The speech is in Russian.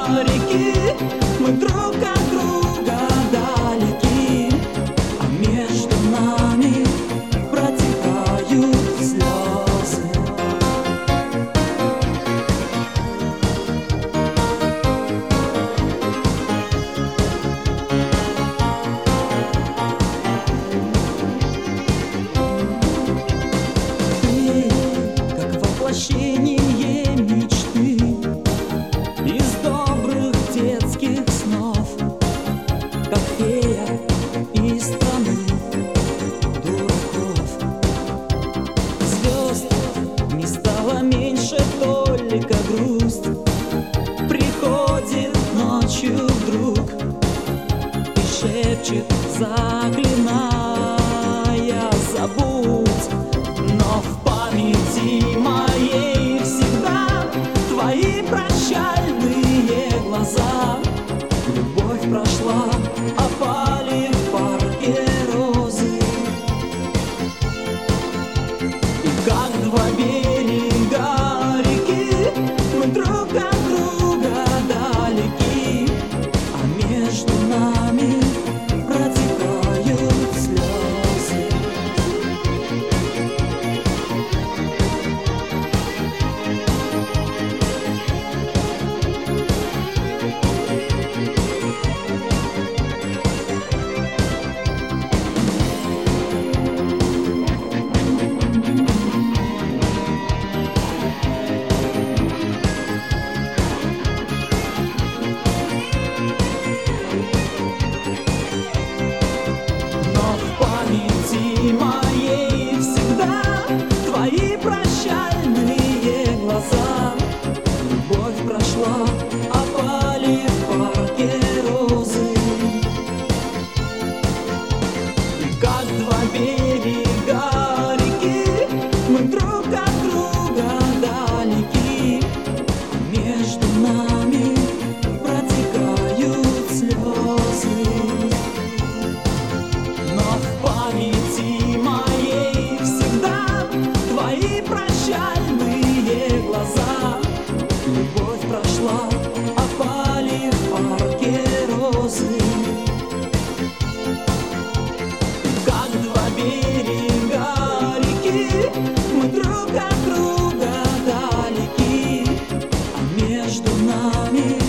реки, мы друг от друга далеки, а между нами протекают слезы. Ты, как воплощение мечты из добрых детских снов, как фея из страны дураков. Звезд не стало меньше, только грусть приходит ночью вдруг и шепчет, заклиная, забудь. Но в памяти моей всегда твои прощальные глаза. Любовь прошла, опали в парке розы. И как два берега реки, мы друг от друга далеки, а между нами протекают слезы. Моей всегда твои прощальные глаза. Любовь прошла, опали в парке розы. И как два берега реки, мы друг от друга далеки, а между нами протекают слезы. Но в памяти моей всегда твои прощальные глаза. Любовь прошла, опали в парке розы. Как два берега реки, мы друг от друга далеки, а между нами